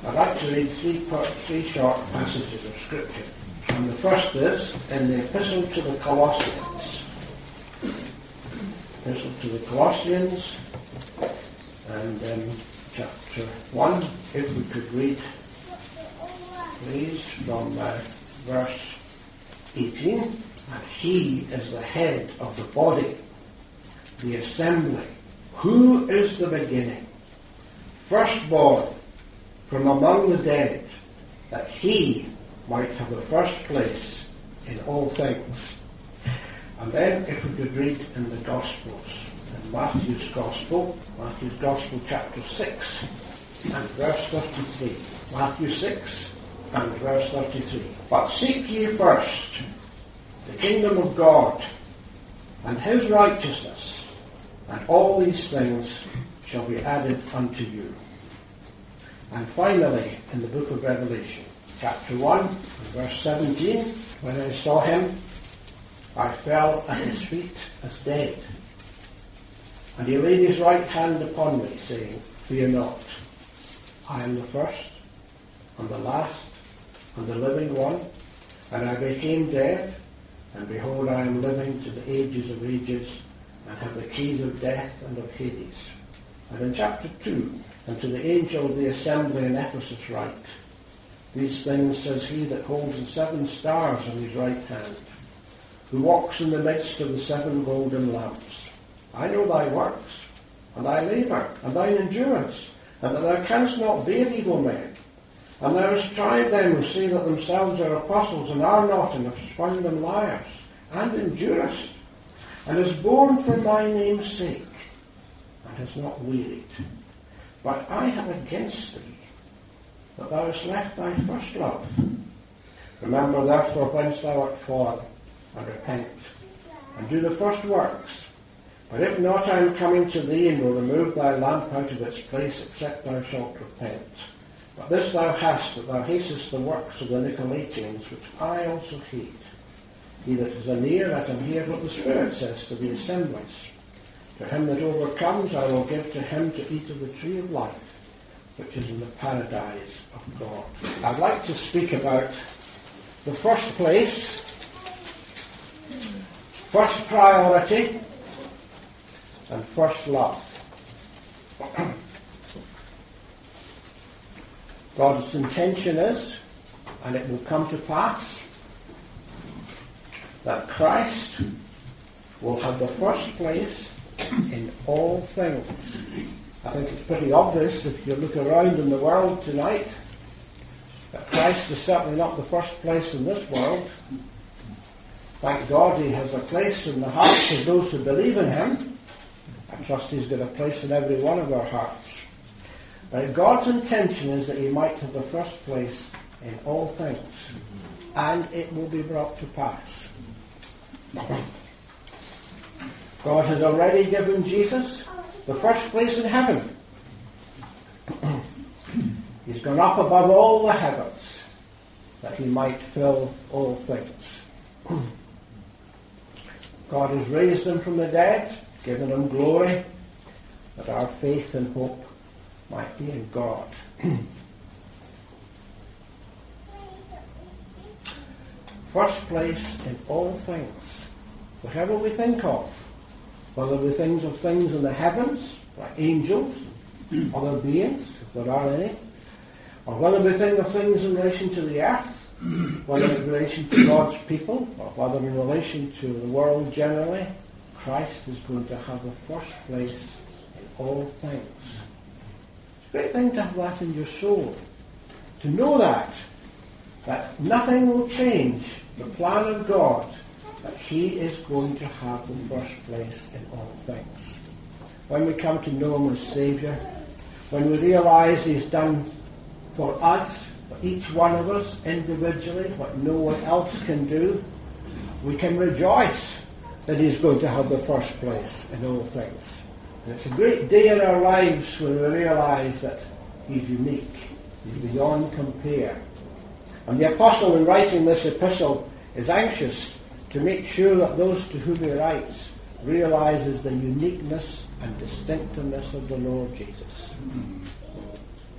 I'd like to read three short passages of Scripture. And the first is in the Epistle to the Colossians. Epistle to the Colossians, and chapter 1, if we could read, please, from verse 18. And he is the head of the body, the assembly, who is the beginning, firstborn from among the dead, that he might have the first place in all things. And then if we could read in the Gospels, in Matthew's Gospel chapter 6 and verse 33. Matthew 6 and verse 33. But seek ye first the kingdom of God and his righteousness, and all these things shall be added unto you. And finally, in the book of Revelation, chapter 1, verse 17, when I saw him, I fell at his feet as dead. And he laid his right hand upon me, saying, Fear not, I am the first, and the last, and the living one. And I became dead, and behold, I am living to the ages of ages, and have the keys of death and of Hades. And in chapter 2, and to the angel of the assembly in Ephesus write, These things says he that holds the 7 stars in his right hand, who walks in the midst of the 7 golden lamps. I know thy works, and thy labour, and thine endurance, and that thou canst not bear evil men. And thou hast tried them who say that themselves are apostles, and are not, and hast found them liars, and endurest, and hast borne for my name's sake, and hast not wearied. But I have against thee, that thou hast left thy first love. Remember therefore whence thou art fallen, and repent, and do the first works. But if not, I am coming to thee, and will remove thy lamp out of its place, except thou shalt repent. But this thou hast, that thou hatest the works of the Nicolaitans, which I also hate. He that is an ear, let him hear what the Spirit says to the assemblies. To him that overcomes, I will give to him to eat of the tree of life, which is in the paradise of God. I'd like to speak about the first place, first priority, and first love. God's intention is, and it will come to pass, that Christ will have the first place in all things. I think it's pretty obvious if you look around in the world tonight that Christ is certainly not the first place in this world. Thank God he has a place in the hearts of those who believe in him. I trust he's got a place in every one of our hearts. But God's intention is that he might have the first place in all things, and it will be brought to pass. God has already given Jesus the first place in heaven. He's gone up above all the heavens that he might fill all things. God has raised him from the dead, given him glory, that our faith and hope might be in God. First place in all things. Whatever we think of, whether we think of things in the heavens, like angels, other beings, if there are any, or whether we think of things in relation to the earth, whether in relation to God's people, or whether in relation to the world generally, Christ is going to have the first place in all things. It's a great thing to have that in your soul. To know that nothing will change the plan of God, that he is going to have the first place in all things. When we come to know him as Saviour, when we realise he's done for us, for each one of us individually, what no one else can do, we can rejoice that he's going to have the first place in all things. And it's a great day in our lives when we realise that he's unique, he's beyond compare. And the apostle, in writing this epistle, is anxious to make sure that those to whom he writes realizes the uniqueness and distinctiveness of the Lord Jesus.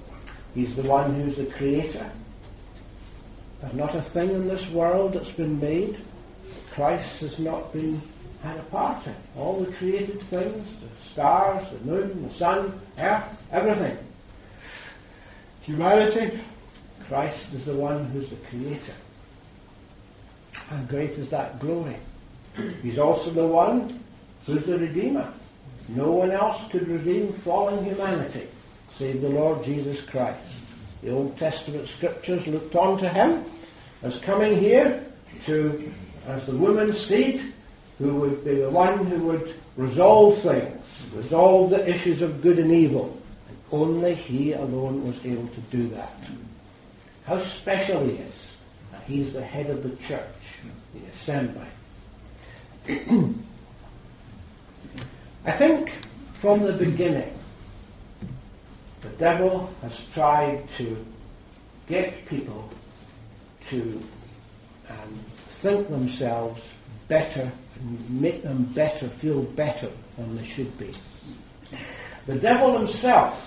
He's the one who's the creator. There's not a thing in this world that's been made that Christ has not had a part in. All the created things, the stars, the moon, the sun, earth, everything. Humanity, Christ is the one who's the creator. How great is that glory? He's also the one who's the Redeemer. No one else could redeem fallen humanity save the Lord Jesus Christ. The Old Testament scriptures looked on to him as coming here as the woman's seed, who would be the one who would resolve things, resolve the issues of good and evil. And only he alone was able to do that. How special he is that he's the head of the church, the assembly. I think from the beginning, the devil has tried to get people to think themselves better and make them better, feel better than they should be. The devil himself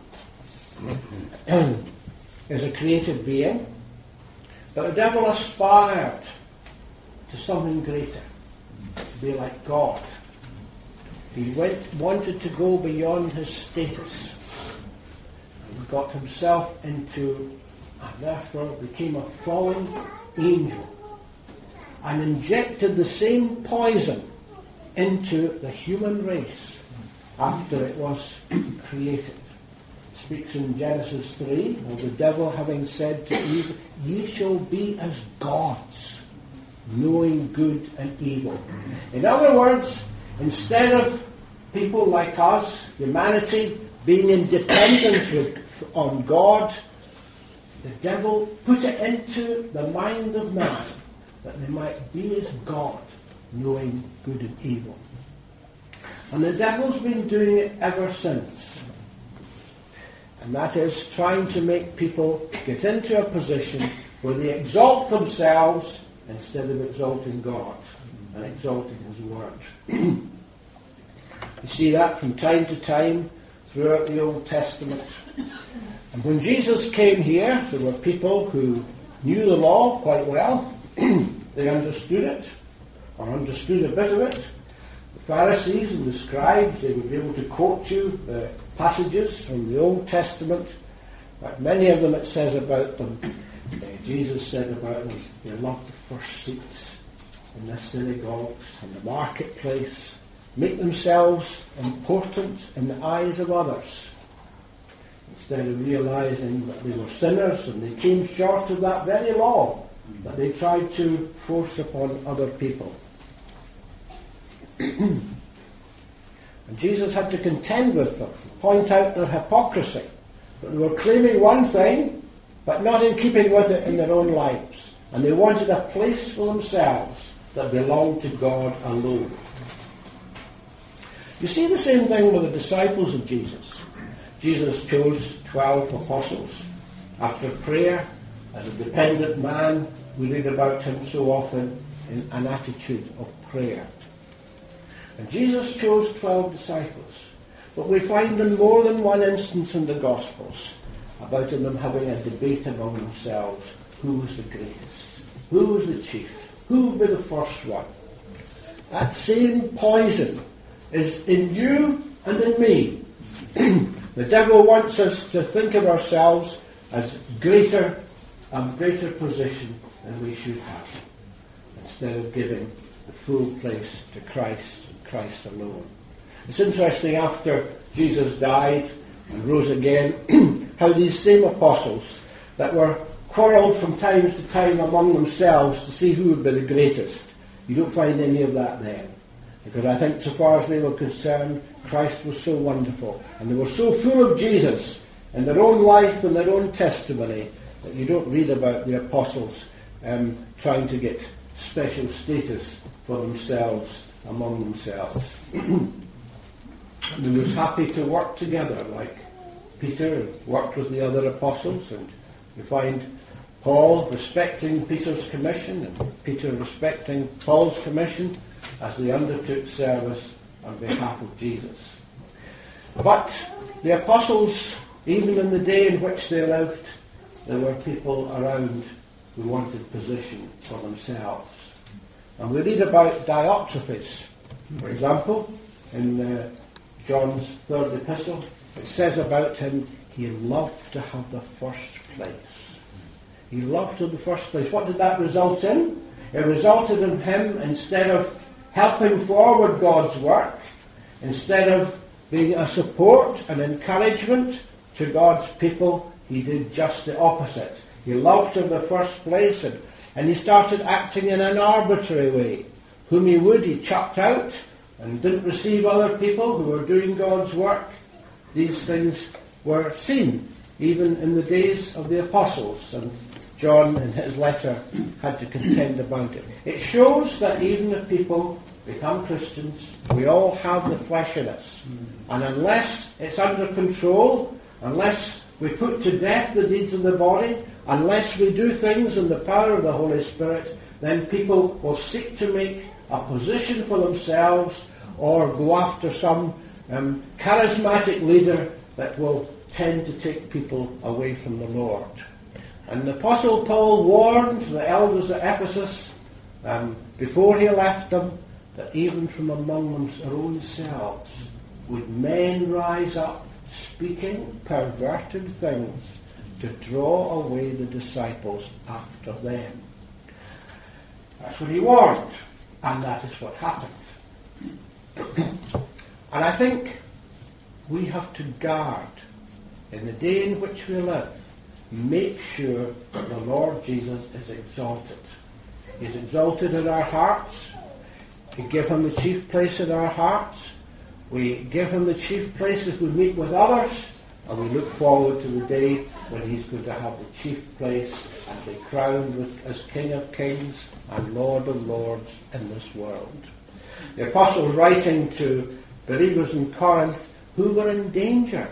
is a created being, but the devil aspired to something greater, to be like God. He wanted to go beyond his status. He got himself into, and therefore became a fallen angel, and injected the same poison into the human race after it was created. It speaks in Genesis 3 of the devil having said to Eve, "Ye shall be as gods, knowing good and evil." In other words, instead of people like us, humanity, being in dependence on God, the devil put it into the mind of man that they might be as God, knowing good and evil. And the devil's been doing it ever since. And that is trying to make people get into a position where they exalt themselves instead of exalting God and exalting His Word. You see that from time to time throughout the Old Testament. And when Jesus came here, there were people who knew the law quite well. They understood it, or understood a bit of it. The Pharisees and the scribes, they would be able to quote you the passages from the Old Testament. But many of them, it says about them, Jesus said about them, they loved the first seats in the synagogues and the marketplace, make themselves important in the eyes of others, instead of realizing that they were sinners and they came short of that very law that they tried to force upon other people. And Jesus had to contend with them, point out their hypocrisy, that they were claiming one thing, but not in keeping with it in their own lives. And they wanted a place for themselves that belonged to God alone. You see the same thing with the disciples of Jesus. Jesus chose 12 apostles. After prayer, as a dependent man, we read about him so often in an attitude of prayer. And Jesus chose 12 disciples. But we find in more than one instance in the Gospels about them having a debate among themselves. Who was the greatest? Who was the chief? Who would be the first one? That same poison is in you and in me. The devil wants us to think of ourselves as greater position than we should have, instead of giving the full place to Christ and Christ alone. It's interesting, after Jesus died and rose again, how these same apostles that were quarrelled from time to time among themselves to see who would be the greatest, you don't find any of that then. Because I think, so far as they were concerned, Christ was so wonderful, and they were so full of Jesus in their own life and their own testimony, that you don't read about the apostles trying to get special status for themselves among themselves. They were happy to work together, like Peter worked with the other apostles, and you find Paul respecting Peter's commission and Peter respecting Paul's commission as they undertook service on behalf of Jesus. But the apostles Even in the day in which they lived, there were people around who wanted position for themselves. And we read about Diotrephes, for example, in John's third epistle. It says about him, he loved to have the first place. He loved to have the first place. What did that result in? It resulted in him, instead of helping forward God's work, instead of being a support and encouragement to God's people, he did just the opposite. He loved to have the first place, and he started acting in an arbitrary way. Whom he would, he chucked out and didn't receive other people who were doing God's work. These things were seen even in the days of the apostles, and John in his letter had to contend about it. It shows that even if people become Christians, we all have the flesh in us. And unless it's under control, unless we put to death the deeds of the body, unless we do things in the power of the Holy Spirit, then people will seek to make a position for themselves or go after some charismatic leader that will tend to take people away from the Lord. And the Apostle Paul warned the elders at Ephesus before he left them that even from among their own selves would men rise up speaking perverted things to draw away the disciples after them. That's what he warned, and that is what happened. And I think we have to guard, in the day in which we live, make sure that the Lord Jesus is exalted. He's exalted in our hearts. We give him the chief place in our hearts. We give him the chief place if we meet with others. And we look forward to the day when he's going to have the chief place and be crowned as King of Kings and Lord of Lords in this world. The apostles, writing to believers in Corinth who were in danger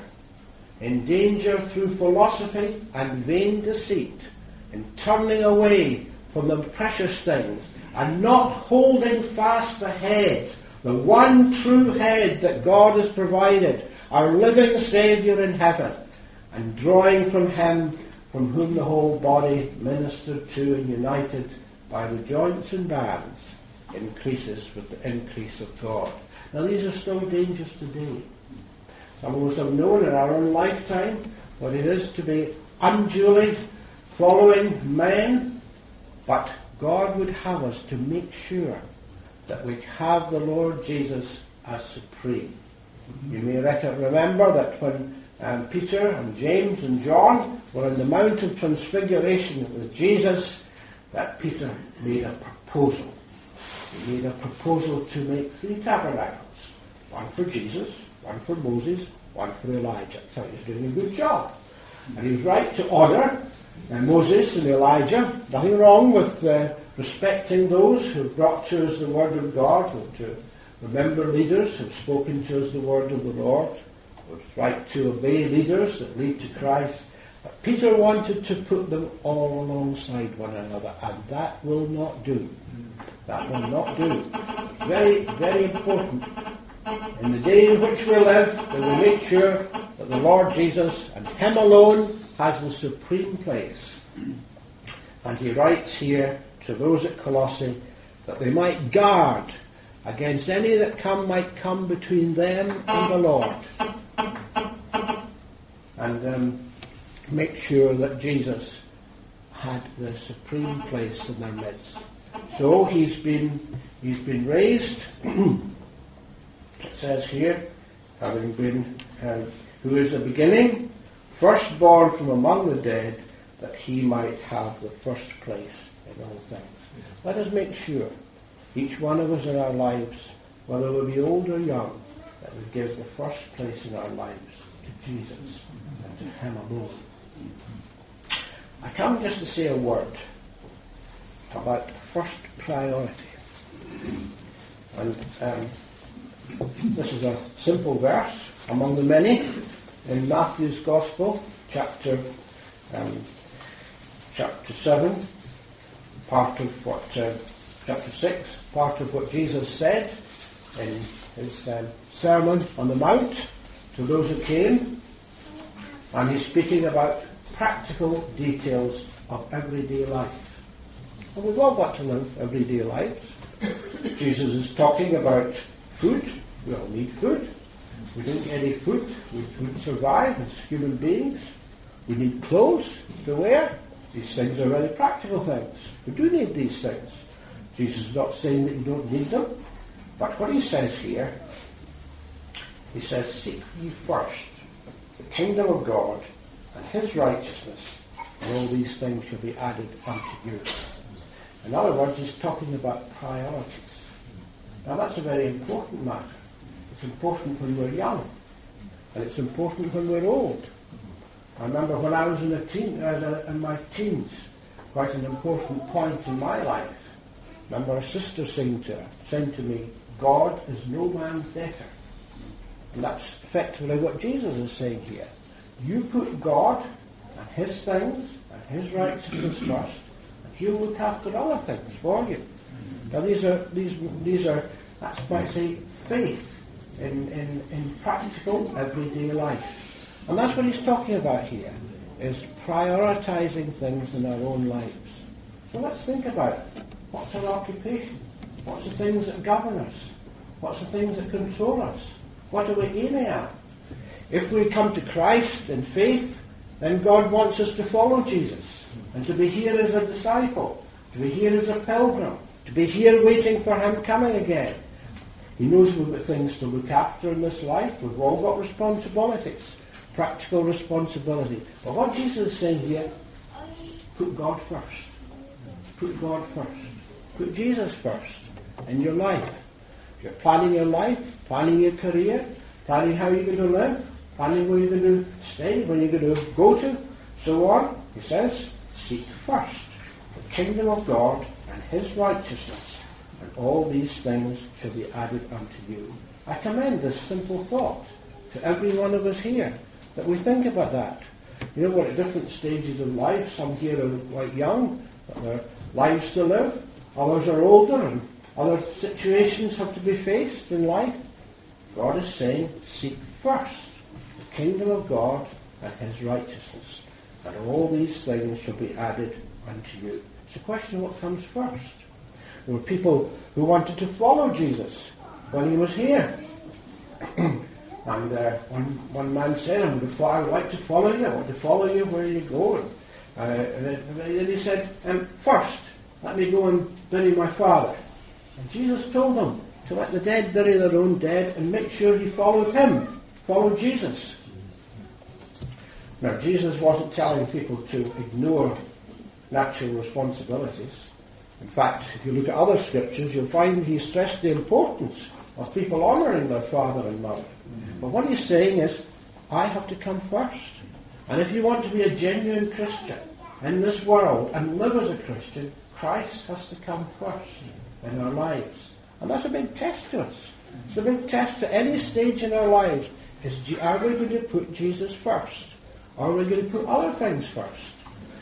through philosophy and vain deceit, in turning away from the precious things and not holding fast the head, the one true head that God has provided, our living Saviour in heaven, and drawing from him, from whom the whole body, ministered to and united by the joints and bands, increases with the increase of God. Now these are still dangers today. Some of us have known in our own lifetime what it is to be unduly following men, but God would have us to make sure that we have the Lord Jesus as supreme. You may remember that when Peter and James and John were on the Mount of Transfiguration with Jesus, that Peter made a proposal. He made a proposal to make 3 tabernacles. One for Jesus, one for Moses, one for Elijah. I thought he was doing a good job. And he was right to honour Moses and Elijah. Nothing wrong with respecting those who brought to us the word of God, or to remember leaders who have spoken to us the word of the Lord. It's right to obey leaders that lead to Christ. But Peter wanted to put them all alongside one another, and that will not do. That will not do. Very, very important. In the day in which we live, that we make sure that the Lord Jesus and him alone has the supreme place. And he writes here to those at Colossae that they might guard against any that might come between them and the Lord. And make sure that Jesus had the supreme place in their midst. So he's been raised. It says here, having been, who is the beginning, firstborn from among the dead, that he might have the first place in all things. Let us make sure, each one of us in our lives, whether we be old or young, that we give the first place in our lives to Jesus and to him alone. I come just to say a word about first priority. And this is a simple verse among the many in Matthew's Gospel, chapter 7, part of what chapter 6, part of what Jesus said in his Sermon on the Mount to those who came. And he's speaking about practical details of everyday life. And we've all got to live everyday lives. Jesus is talking about food. We all need food. We don't get any food, we would survive as human beings. We need clothes to wear. These things are very practical things. We do need these things. Jesus is not saying that you don't need them. But what he says here, he says, seek ye first the kingdom of God and his righteousness, and all these things shall be added unto you. In other words, he's talking about priorities. Now that's a very important matter. It's important when we're young, and it's important when we're old. I remember when I was in my teens, quite an important point in my life. I remember a sister saying to me, God is no man's debtor. And that's effectively what Jesus is saying here. You put God and his things and his righteousness first, and he'll look after other things for you. Now these are that's why I say faith in practical everyday life. And that's what he's talking about here, is prioritizing things in our own lives. So let's think about what's our occupation? What's the things that govern us? What's the things that control us? What are we aiming at? If we come to Christ in faith, then God wants us to follow Jesus and to be here as a disciple, to be here as a pilgrim, to be here waiting for him coming again. He knows we've got things to look after in this life. We've all got responsibilities, practical responsibility. But what Jesus is saying here, put God first. Put God first. Put Jesus first in your life. If you're planning your life, planning your career, planning how you're going to live, planning where you're going to stay, where you're going to go to, so on, he says, seek first the kingdom of God and his righteousness, and all these things shall be added unto you. I commend this simple thought to every one of us here, that we think about that. You know, we're at different stages of life. Some here are quite young, but there are lives to live. Others are older, and other situations have to be faced in life. God is saying, seek first the kingdom of God and his righteousness, and all these things shall be added unto you. It's a question of what comes first. There were people who wanted to follow Jesus when he was here. And one man said, I would like to follow you. I want to follow you where you go. And then he said, first, let me go and bury my father. And Jesus told him to let the dead bury their own dead and make sure he followed him, followed Jesus. Now, Jesus wasn't telling people to ignore natural responsibilities. In fact, if you look at other scriptures, you'll find he stressed the importance of people honouring their father and mother. But what he's saying is, I have to come first. And if you want to be a genuine Christian in this world and live as a Christian, Christ has to come first in our lives. And that's a big test to us. It's a big test at any stage in our lives. Are we going to put Jesus first? Or are we going to put other things first?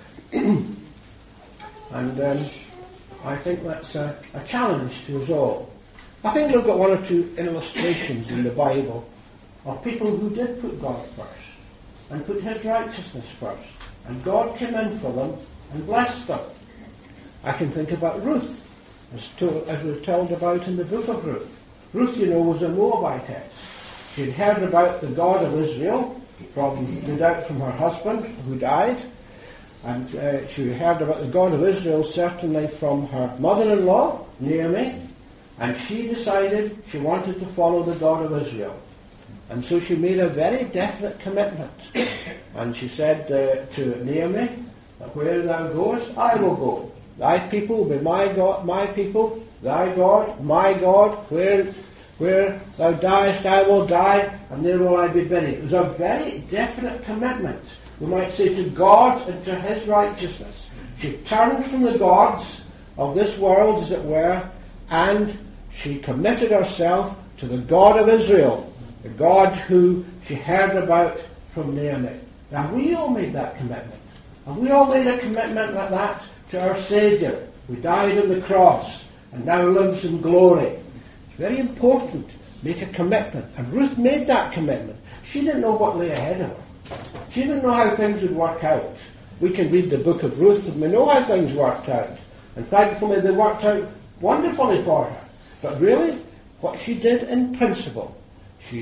And I think that's a challenge to us all. I think we've got one or two illustrations in the Bible of people who did put God first and put his righteousness first. And God came in for them and blessed them. I can think about Ruth, as we're told about in the book of Ruth. Ruth, you know, was a Moabitess. She'd heard about the God of Israel, no doubt from her husband who died. And she heard about the God of Israel certainly from her mother-in-law, Naomi. And she decided she wanted to follow the God of Israel. And so she made a very definite commitment. And she said to Naomi, where thou goest, I will go. Thy people will be my God, my people. Thy God, my God. Where thou diest, I will die, and there will I be buried. It was a very definite commitment, we might say, to God and to his righteousness. She turned from the gods of this world, as it were, and she committed herself to the God of Israel, the God who she heard about from Naomi. Now, have we all made that commitment? Have we all made a commitment like that to our Saviour, who died on the cross and now lives in glory? It's very important. Make a commitment. And Ruth made that commitment. She didn't know what lay ahead of her. She didn't know how things would work out. We can read the book of Ruth and we know how things worked out. And thankfully they worked out wonderfully for her. But really, what she did in principle, she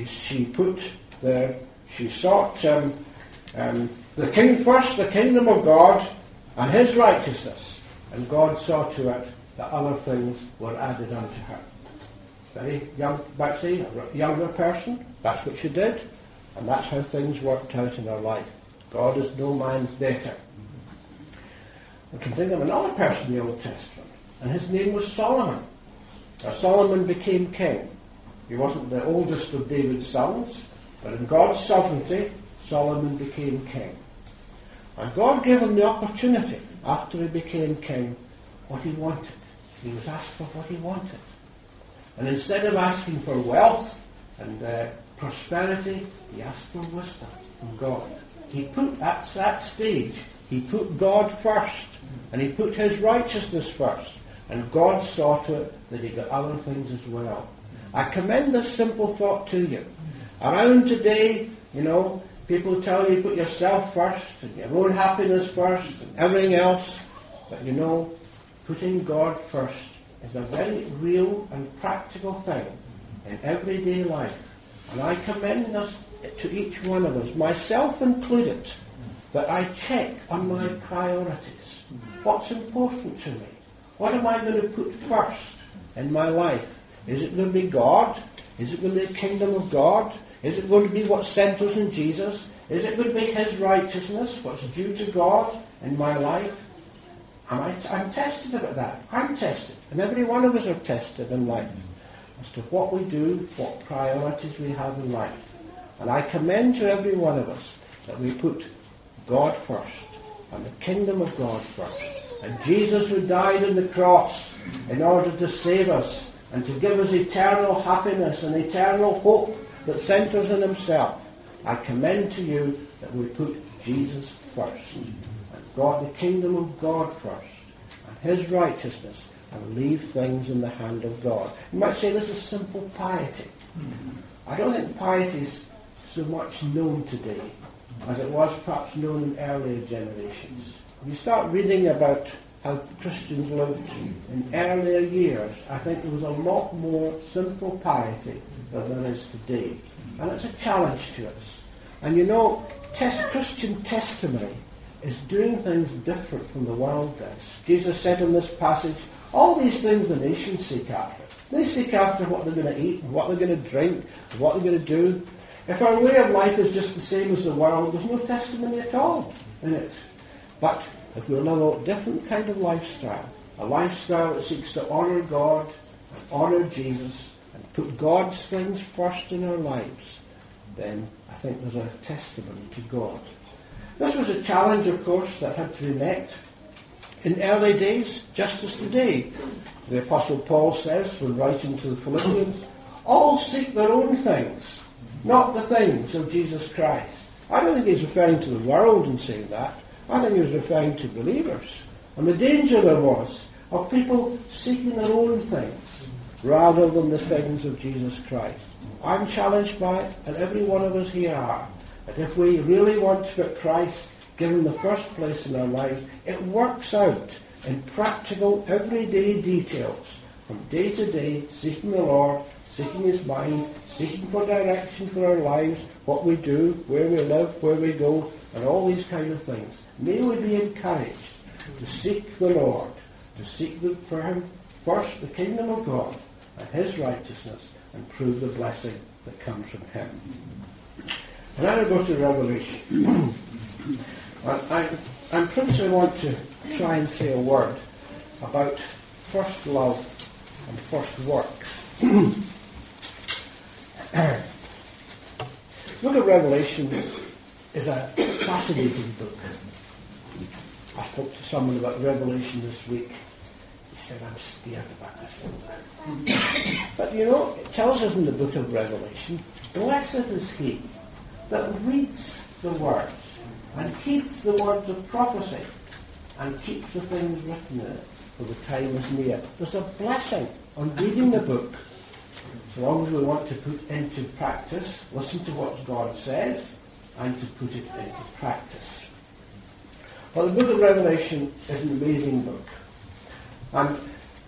sought the king first, the kingdom of God, and his righteousness. And God saw to it that other things were added unto her. Very young, Betsy, a younger person, that's what she did. And that's how things worked out in her life. God is no man's debtor. We can think of another person in the Old Testament, and his name was Solomon. Now, Solomon became king. He wasn't the oldest of David's sons, but in God's sovereignty, Solomon became king. And God gave him the opportunity, after he became king, what he wanted. He was asked for what he wanted. And instead of asking for wealth and prosperity, he asked for wisdom from God. He put, at that stage, he put God first, and he put his righteousness first. And God saw to it that he got other things as well. I commend this simple thought to you. Around today, people tell you put yourself first, and your own happiness first, and everything else. But putting God first is a very real and practical thing in everyday life. And I commend this to each one of us, myself included, that I check on my priorities. What's important to me? What am I going to put first in my life? Is it going to be God? Is it going to be the kingdom of God? Is it going to be what centers in Jesus? Is it going to be his righteousness, what's due to God in my life? I'm tested about that. I'm tested. And every one of us are tested in life as to what we do, what priorities we have in life. And I commend to every one of us that we put God first and the kingdom of God first. And Jesus, who died on the cross in order to save us and to give us eternal happiness and eternal hope that centers in himself, I commend to you that we put Jesus first and God, the kingdom of God first and his righteousness, and leave things in the hand of God. You might say this is simple piety. I don't think piety is so much known today as it was perhaps known in earlier generations. If you start reading about how Christians lived in earlier years, I think there was a lot more simple piety than there is today. And it's a challenge to us. And Christian testimony is doing things different from the world does. Jesus said in this passage, all these things the nations seek after. They seek after what they're going to eat, and what they're going to drink, and what they're going to do. If our way of life is just the same as the world, there's no testimony at all in it. But if we live a different kind of lifestyle, a lifestyle that seeks to honour God and honour Jesus and put God's things first in our lives, then I think there's a testimony to God. This was a challenge, of course, that had to be met in early days, just as today. The Apostle Paul says, when writing to the Philippians, all seek their own things, not the things of Jesus Christ. I don't think he's referring to the world in saying that. I think he was referring to believers. And the danger there was of people seeking their own things rather than the things of Jesus Christ. I'm challenged by it, and every one of us here are. That if we really want to put Christ given the first place in our life, it works out in practical, everyday details, from day to day, seeking the Lord, seeking his mind, seeking for direction for our lives, what we do, where we live, where we go, and all these kind of things. May we be encouraged to seek the Lord, to seek for him first the kingdom of God and his righteousness, and prove the blessing that comes from him. And now we go to Revelation. I principally want to try and say a word about first love and first works. Book of Revelation is a fascinating book. I spoke to someone about Revelation this week. He said, I'm scared about this book. But it tells us in the book of Revelation, blessed is he that reads the words and heeds the words of prophecy and keeps the things written in it, for the time is near. There's a blessing on reading the book. So long as we want to put into practice, listen to what God says, and to put it into practice. Well, the book of Revelation is an amazing book. And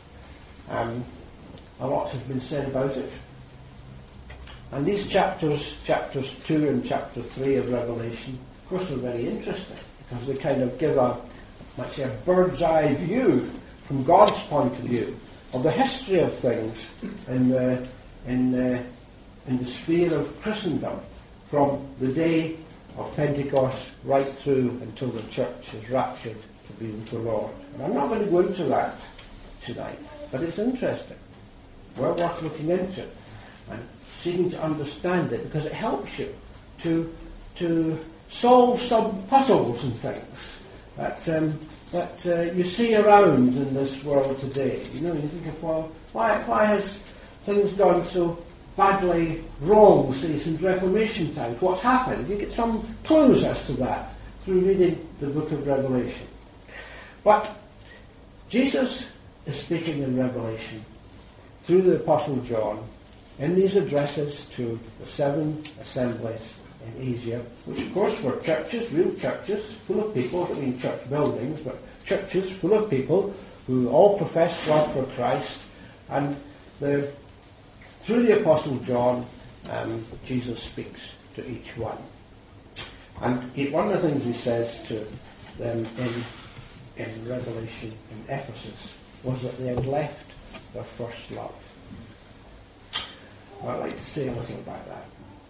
a lot has been said about it. And these chapters 2 and chapter 3 of Revelation, of course, are very interesting because they kind of give a bird's eye view from God's point of view of the history of things in the sphere of Christendom from the day of Pentecost right through until the church is raptured to be with the Lord. And I'm not going to go into that tonight, but it's interesting. Well worth looking into and seeking to understand it because it helps you to solve some puzzles and things that you see around in this world today. You know, you think of, well, why has things gone so badly wrong, say, since Reformation times? What's happened? You get some clues as to that through reading the book of Revelation. But Jesus is speaking in Revelation through the Apostle John in these addresses to the 7 assemblies in Asia, which of course were churches, real churches, full of people, I mean church buildings, but churches full of people who all professed love for Christ. And through the Apostle John, Jesus speaks to each one. And one of the things he says to them in Revelation, in Ephesus, was that they had left their first love. Well, I'd like to say a little about that.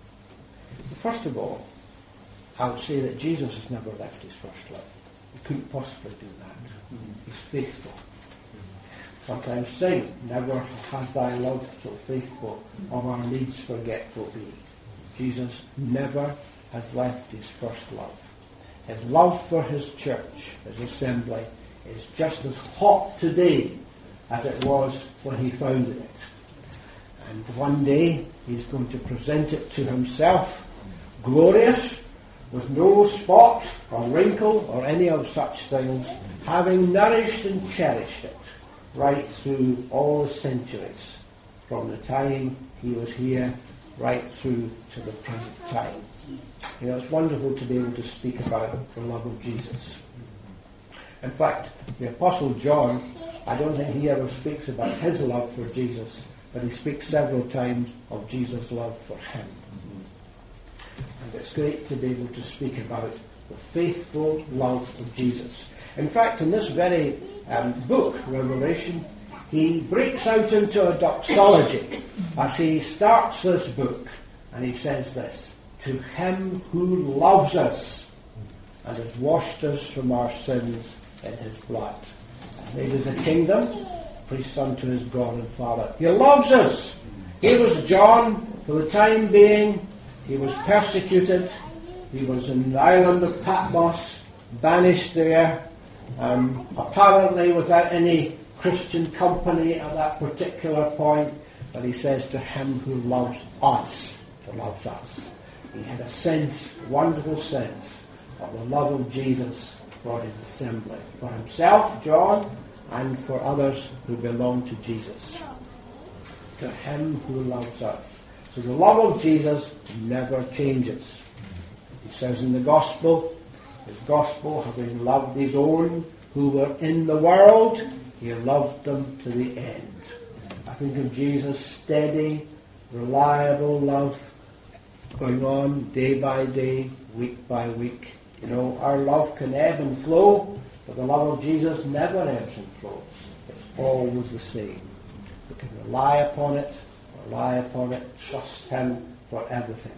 First of all, I would say that Jesus has never left his first love. He couldn't possibly do that. He's faithful. Sometimes sing, never has thy love so faithful, of our needs forgetful be. Jesus never has left his first love. His love for his church, his assembly, is just as hot today as it was when he founded it. And one day he's going to present it to himself, glorious, with no spot or wrinkle or any of such things, having nourished and cherished it right through all the centuries, from the time he was here right through to the present time. You know, it's wonderful to be able to speak about the love of Jesus. In fact, the Apostle John, I don't think he ever speaks about his love for Jesus, but he speaks several times of Jesus' love for him. And it's great to be able to speak about the faithful love of Jesus. In fact, in this very book, Revelation, he breaks out into a doxology as he starts this book, and he says this: to him who loves us and has washed us from our sins in his blood, and made us a kingdom, priest unto his God and Father. He loves us. Here was John, for the time being, he was persecuted. He was in the island of Patmos, banished there, apparently without any Christian company at that particular point. But he says to him who loves us, who loves us. He had a sense, wonderful sense, of the love of Jesus for his assembly, for himself, John, and for others who belong to Jesus. To him who loves us. So the love of Jesus never changes. He says in the Gospel, his Gospel, having loved his own who were in the world, he loved them to the end. I think of Jesus' steady, reliable love going on day by day, week by week. You know, our love can ebb and flow, but the love of Jesus never ebbs and flows. It's always the same. We can rely upon it, trust him for everything.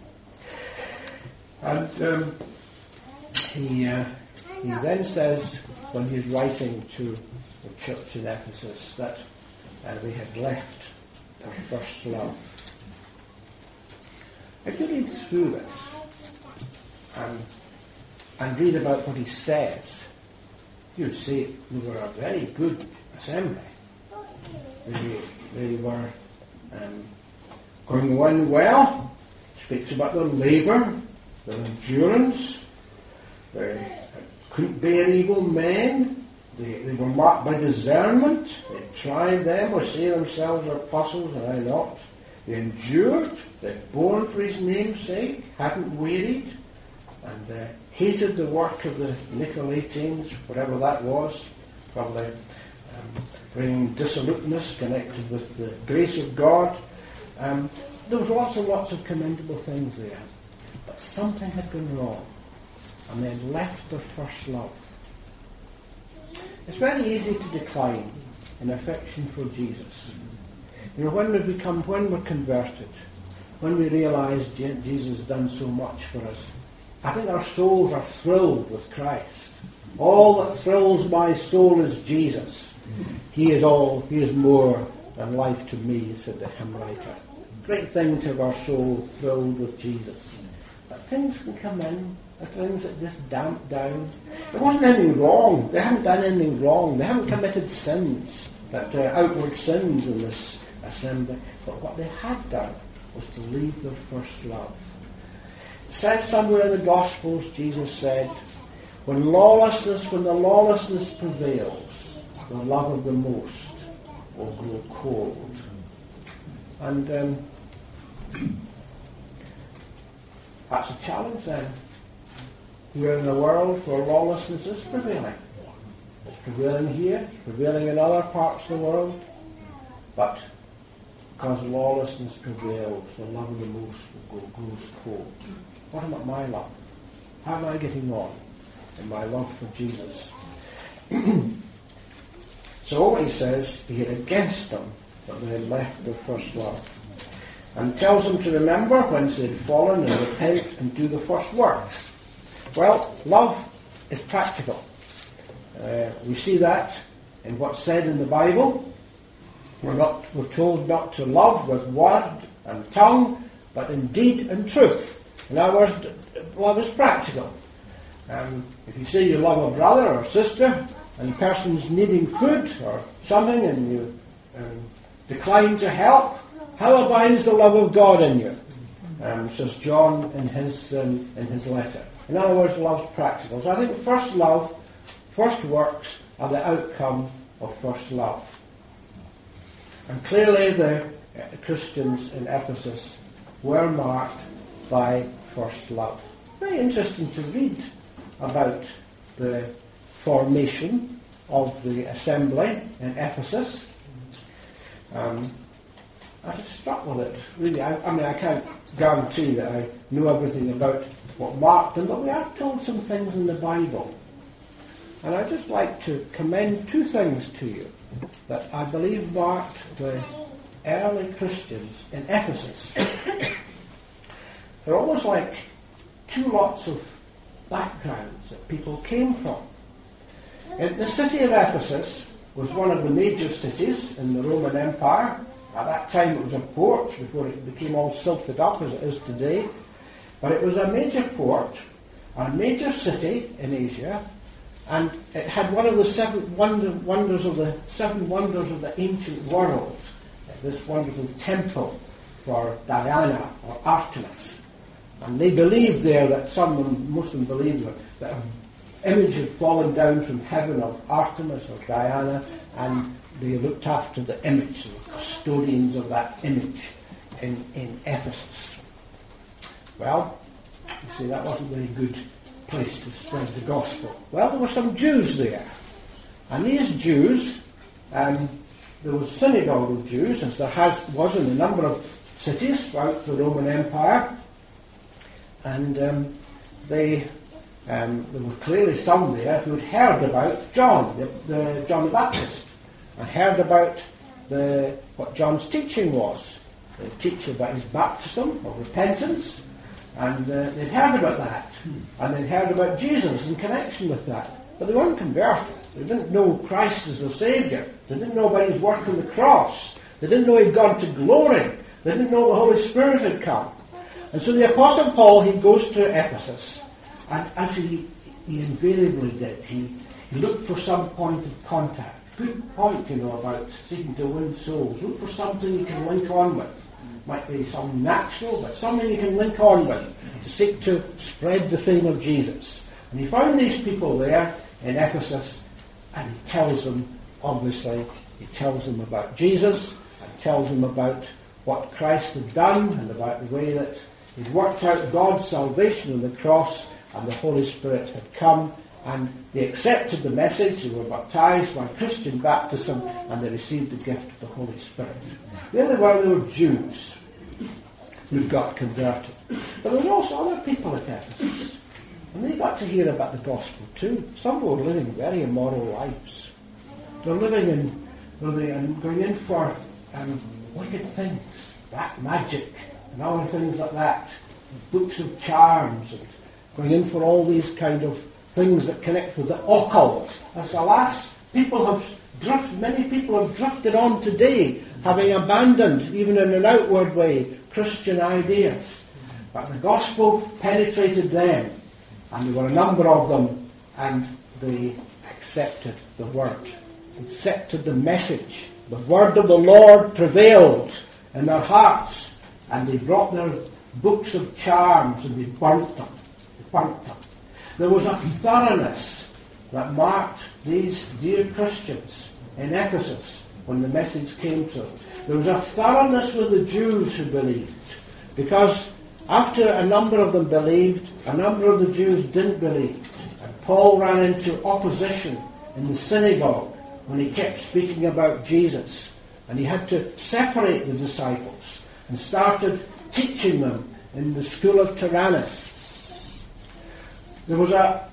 And he then says, when he's writing to the church in Ephesus, that they had left their first love. If you read through this and read about what he says, you'd see they were a very good assembly. They were going on well. Speaks about their labour, their endurance. They couldn't bear evil men. They were marked by discernment. They tried them or say themselves are apostles, and I not. They endured. They borne for his name's sake. Hadn't wearied. and hated the work of the Nicolaitans, whatever that was, probably bringing dissoluteness connected with the grace of God. There was lots and lots of commendable things there. But something had gone wrong, and they had left their first love. It's very easy to decline in affection for Jesus. You know, when we're converted, when we realise Jesus has done so much for us, I think our souls are thrilled with Christ. All that thrills my soul is Jesus. He is more than life to me, said the hymn writer. Great thing to have our soul thrilled with Jesus. But things can come in, things that just damp down. There wasn't anything wrong. They haven't done anything wrong. They haven't committed sins, outward sins in this assembly. But what they had done was to leave their first love. It says somewhere in the Gospels, Jesus said, when the lawlessness prevails, the love of the most will grow cold. And that's a challenge then. We're in a world where lawlessness is prevailing. It's prevailing here, it's prevailing in other parts of the world. But because lawlessness prevails, the love of the most grows cold. What about my love? How am I getting on in my love for Jesus? So he says he had against them that they had left their first love. And tells them to remember whence they had fallen and repent and do the first works. Well, love is practical. We see that in what's said in the Bible. We're told not to love with word and tongue, but in deed and truth. In other words, love is practical. If you say you love a brother or sister, and the person's needing food or something, and you decline to help, how abides the love of God in you? Says John in his letter. In other words, love's practical. So I think first love, first works are the outcome of first love. And clearly the Christians in Ephesus were marked by first love. Very interesting to read about the formation of the assembly in Ephesus. I was struck with it, really. I can't guarantee that I know everything about what marked them, but we are told some things in the Bible. And I'd just like to commend two things to you that I believe marked the early Christians in Ephesus. They're almost like two lots of backgrounds that people came from. The city of Ephesus was one of the major cities in the Roman Empire. At that time it was a port before it became all silted up as it is today. But it was a major port, a major city in Asia, and it had one of the seven wonders of the ancient world, this wonderful temple for Diana or Artemis. And they believed there that most of them believed that an image had fallen down from heaven of Artemis or Diana, and they looked after the image, the custodians of that image in Ephesus. Well, you see, that wasn't a very good place to spread the gospel. Well, there were some Jews there. And these Jews, there was a synagogue of Jews, as there was in a number of cities throughout the Roman Empire. And there were clearly some there who had heard about John the Baptist, and heard about what John's teaching was. The teaching about his baptism of repentance, and they'd heard about that, and they'd heard about Jesus in connection with that. But they weren't converted. They didn't know Christ as their Saviour. They didn't know about his work on the cross. They didn't know he'd gone to glory. They didn't know the Holy Spirit had come. And so the Apostle Paul, he goes to Ephesus, and as he invariably did, he looked for some point of contact. Good point, about seeking to win souls. Look for something you can link on with. Might be something natural, but something you can link on with to seek to spread the fame of Jesus. And he found these people there in Ephesus, and he tells them, obviously, about Jesus, and tells them about what Christ had done, and about the way that he'd worked out God's salvation on the cross, and the Holy Spirit had come, and they accepted the message. They were baptized by Christian baptism, and they received the gift of the Holy Spirit. The other were, they were Jews who got converted. But there were also other people at Ephesus, and they got to hear about the gospel too. Some were living very immoral lives. They're living and going in for wicked things, black magic, and other things like that, books of charms, and going in for all these kind of things that connect with the occult. As alas, many people have drifted on today, having abandoned, even in an outward way, Christian ideas. But the gospel penetrated them, and there were a number of them, and they accepted the word, accepted the message. The word of the Lord prevailed in their hearts, and they brought their books of charms and they burnt them. There was a thoroughness that marked these dear Christians in Ephesus when the message came to them. There was a thoroughness with the Jews who believed, because after a number of them believed, a number of the Jews didn't believe. And Paul ran into opposition in the synagogue when he kept speaking about Jesus. And he had to separate the disciples and started teaching them in the school of Tyrannus. There was a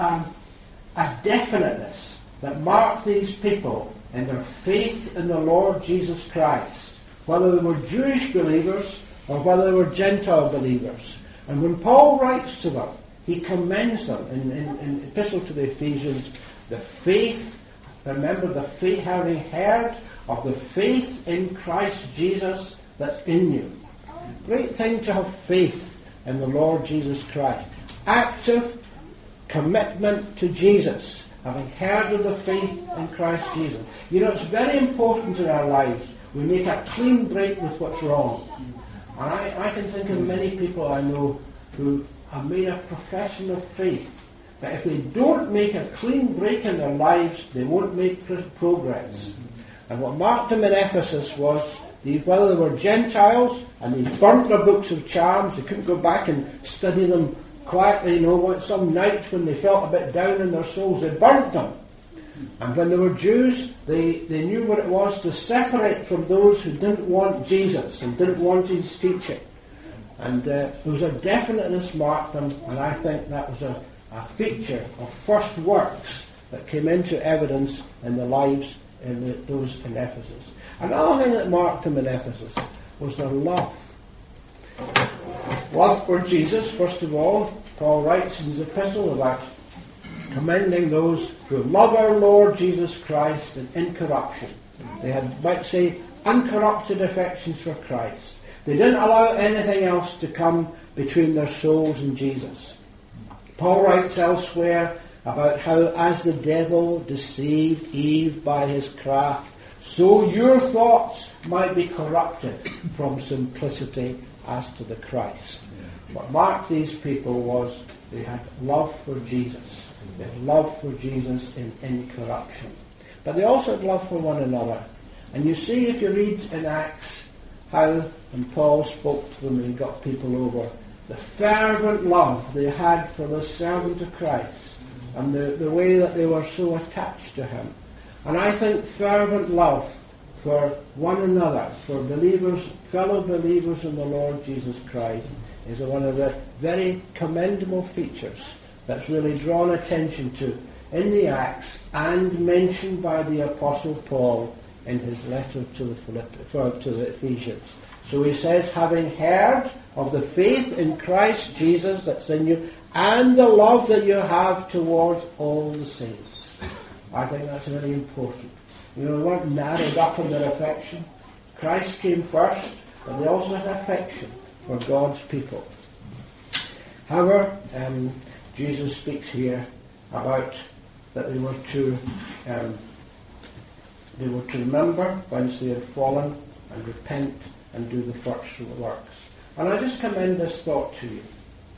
definiteness that marked these people in their faith in the Lord Jesus Christ, whether they were Jewish believers or whether they were Gentile believers. And when Paul writes to them, he commends them in Epistle to the Ephesians, the faith, remember the faith, having heard of the faith in Christ Jesus that's in you. Great thing to have faith in the Lord Jesus Christ. Active commitment to Jesus, having heard of the faith in Christ Jesus. You know, it's very important in our lives we make a clean break with what's wrong. And I can think of many people I know who have made a profession of faith, but if they don't make a clean break in their lives, they won't make progress. And what marked them in Ephesus was, whether they were Gentiles, and they burnt their books of charms, they couldn't go back and study them quietly, some night when they felt a bit down in their souls, they burnt them. And when they were Jews, they knew what it was to separate from those who didn't want Jesus and didn't want his teaching. And there was a definiteness marked them, and I think that was a feature of first works that came into evidence in the lives of those in Ephesus. Another thing that marked them in Ephesus was their love. Love for Jesus, first of all. Paul writes in his epistle about commending those who love our Lord Jesus Christ in incorruption. They had, might say, uncorrupted affections for Christ. They didn't allow anything else to come between their souls and Jesus. Paul writes elsewhere about how, as the devil deceived Eve by his craft, so your thoughts might be corrupted from simplicity as to the Christ. What marked these people was they had love for Jesus. They had love for Jesus in incorruption. But they also had love for one another. And you see, if you read in Acts how when Paul spoke to them and got people over, the fervent love they had for the servant of Christ, and the way that they were so attached to him. And I think fervent love for one another, for believers, fellow believers in the Lord Jesus Christ, is one of the very commendable features that's really drawn attention to in the Acts and mentioned by the Apostle Paul in his letter to the Ephesians. So he says, having heard of the faith in Christ Jesus that's in you, and the love that you have towards all the saints. I think that's very important. You know, they weren't narrowed up in their affection. Christ came first, but they also had affection for God's people. However, Jesus speaks here about that they were to remember whence they had fallen and repent and do the first works. And I just commend this thought to you,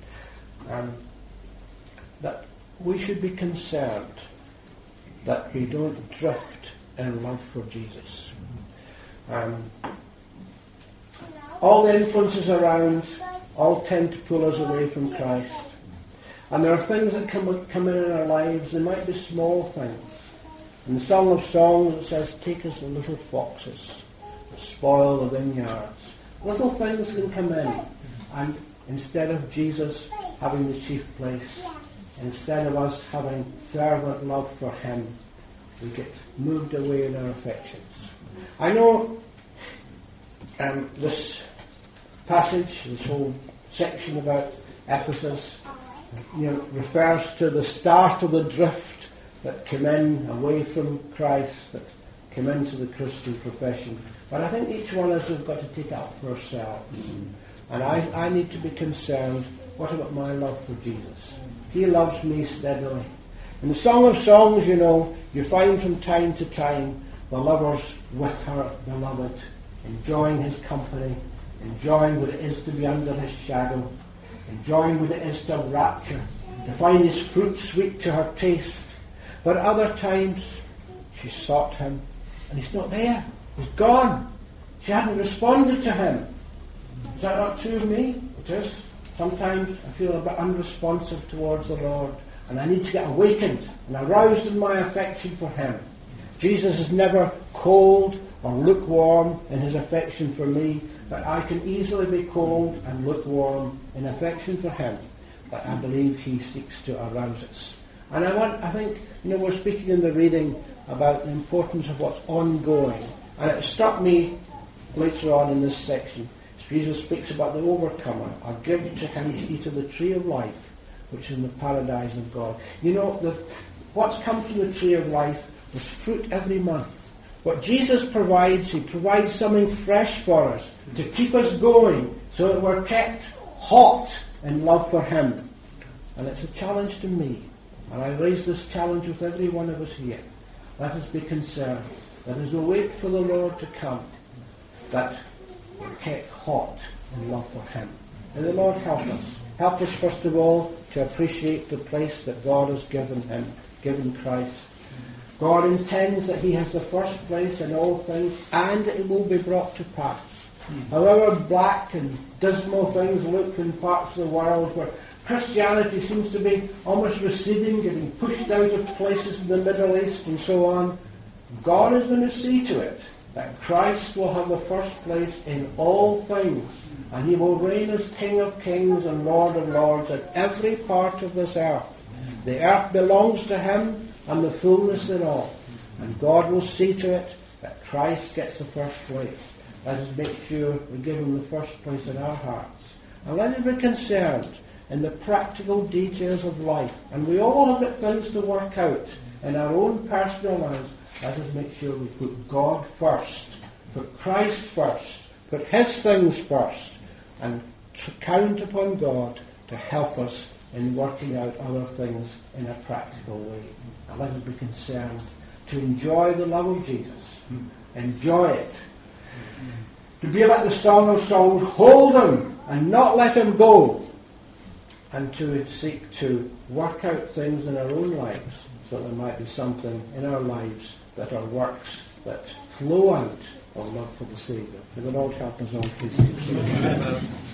that we should be concerned that we don't drift in love for Jesus. All the influences around all tend to pull us away from Christ. And there are things that come in our lives. They might be small things. In the Song of Songs it says, take us the little foxes that spoil the vineyards. Little things can come in, and instead of Jesus having the chief place, instead of us having fervent love for him, we get moved away in our affections. I know this passage, this whole section about Ephesus, refers to the start of the drift that came in away from Christ, that came into the Christian profession. But I think each one of us have got to take it up for ourselves. And I need to be concerned, what about my love for Jesus? He loves me steadily. In the Song of Songs, you find from time to time the lovers with her beloved, enjoying his company, enjoying what it is to be under his shadow, enjoying what it is to have rapture, to find his fruit sweet to her taste. But at other times, she sought him, and he's not there. He's gone. She hadn't responded to him. Is that not true of me? It is. Sometimes I feel a bit unresponsive towards the Lord, and I need to get awakened and aroused in my affection for him. Jesus is never cold or lukewarm in his affection for me, but I can easily be cold and lukewarm in affection for him. But I believe he seeks to arouse us. And I think, we're speaking in the reading about the importance of what's ongoing. And it struck me later on in this section, Jesus speaks about the overcomer. I give to him to eat of the tree of life, which is in the paradise of God. What's come from the tree of life was fruit every month. What Jesus provides, he provides something fresh for us to keep us going so that we're kept hot in love for him. And it's a challenge to me. And I raise this challenge with every one of us here. Let us be concerned that as we wait for the Lord to come, that we're kept hot in love for him. May the Lord help us. Help us, first of all, to appreciate the place that God has given him, given Christ. God intends that he has the first place in all things, and it will be brought to pass. However black and dismal things look in parts of the world where Christianity seems to be almost receding, getting pushed out of places in the Middle East and so on, God is going to see to it that Christ will have the first place in all things, and he will reign as King of kings and Lord of lords at every part of this earth. The earth belongs to him and the fullness thereof, and God will see to it that Christ gets the first place. Let us make sure we give him the first place in our hearts, and let us be concerned in the practical details of life. And we all have got things to work out in our own personal lives. Let us make sure we put God first, put Christ first, put his things first, and count upon God to help us in working out other things in a practical way. And let us be concerned to enjoy the love of Jesus. Enjoy it. To be like the Song of Songs, hold him and not let him go. And to seek to work out things in our own lives so there might be something in our lives that are works that flow out of love for the Saviour. May the Lord help us all, please.